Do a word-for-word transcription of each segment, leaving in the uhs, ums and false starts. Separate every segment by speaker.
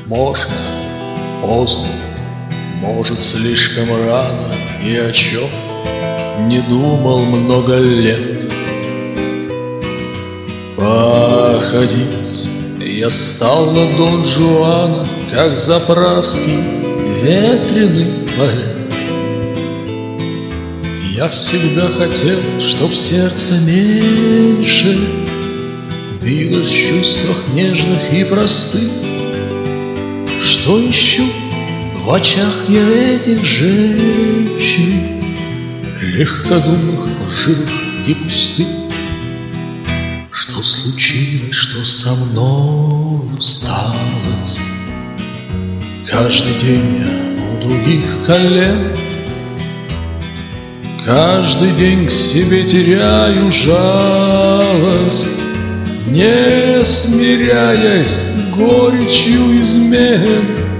Speaker 1: Может, поздно, может, слишком рано, и о чем не думал много лет. Походить я стал на Дон Жуана, как заправский ветреный поэт. Я всегда хотел, чтоб сердце меньше билось в чувствах нежных и простых. Что ищу в очах я этих женщин, легкодумных, лживых и пустых? Что случилось, что со мною сталось? Каждый день я у других колен, каждый день к себе теряю жалость, не смиряясь с горечью измен.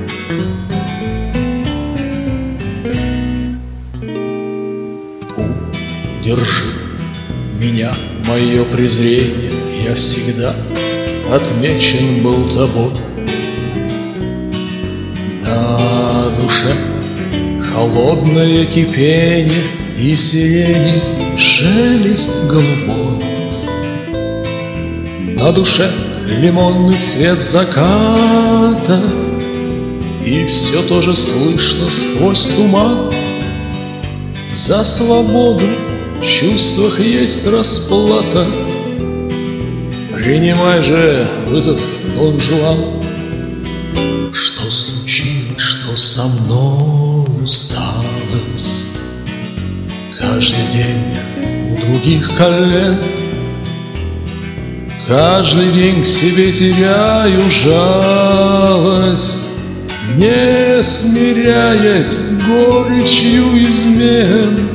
Speaker 1: Удержи меня, мое презрение, я всегда отмечен был тобой. На душе холодное кипение и сирени шелест голубой. На душе лимонный цвет заката, и все тоже слышно сквозь туман. За свободу в чувствах есть расплата. Принимай же вызов, Дон Жуан. Что случилось, что со мною сталось? Каждый день я у других колен, каждый день к себе теряю жалость, не смиряясь с горечью измен.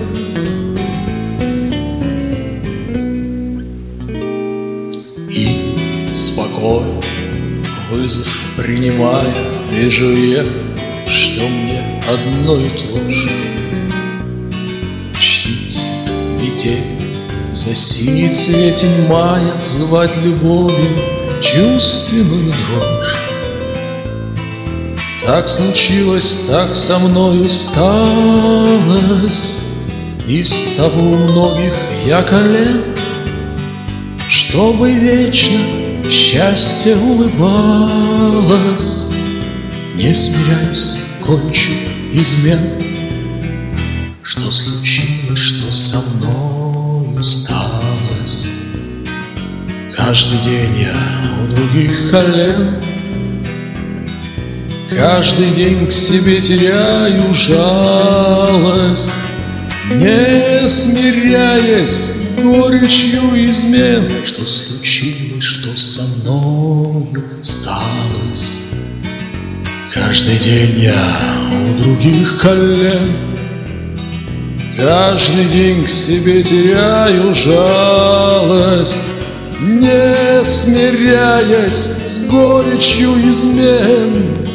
Speaker 1: И спокойно вызов принимая, вижу я, что мне одно и то же. Чтить метель за синий цветень мая, звать любовью чувственную дрожь. Так случилось, так со мною сталось, и встав у многих я колен, чтобы вечно счастье улыбалось. Не смиряясь, кончу измен. Что случилось, что со мною сталось? Каждый день я у других колен, каждый день к себе теряю жалость, не смиряясь с горечью измен. Что случилось, что со мною сталось? Каждый день я у других колен, каждый день к себе теряю жалость, не смиряясь с горечью измен.